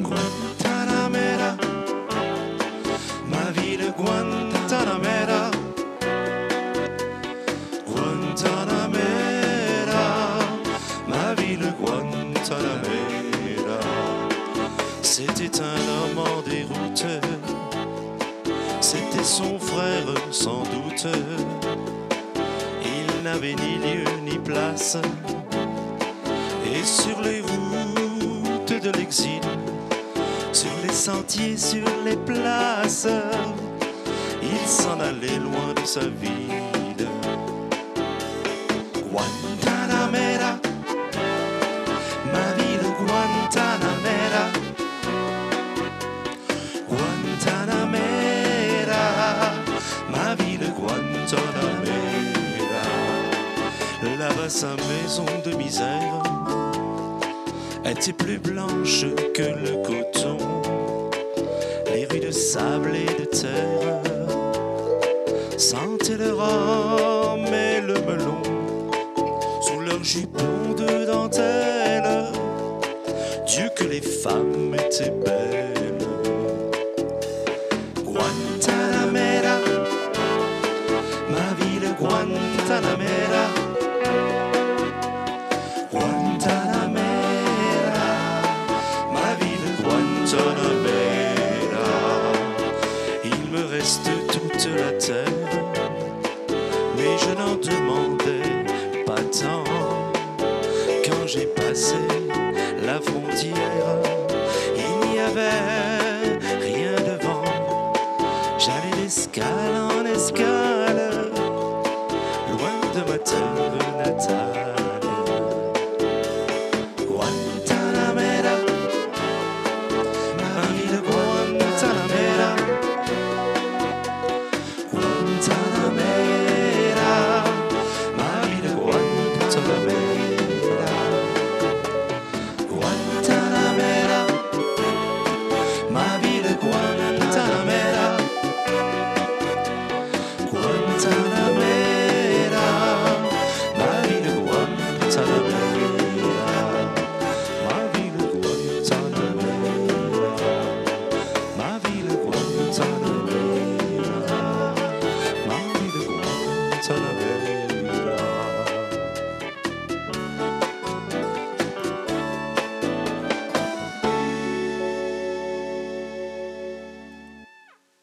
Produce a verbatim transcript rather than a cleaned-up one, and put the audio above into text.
Guantanamera, ma ville Guantanamera, Guantanamera, ma ville Guantanamera. C'était un homme en déroute, c'était son frère sans doute. Il n'avait ni lieu ni place, et sur les routes de l'exil, sur les sentiers, sur les places, il s'en allait loin de sa ville. Guantanamera, ma ville Guantanamera, Guantanamera, ma ville Guantanamera. Là-bas sa maison de misère était plus blanche que le coton. Les rues de sable et de terre sentaient le rhum et le melon sous leurs jupons de dentelle. Dieu que les femmes étaient belles. Guantanamera, ma ville Guantanamera, Guantanamera, ma ville Guantanamera. Il me reste toute la terre, mais je n'en demandais pas tant quand j'ai passé la frontière.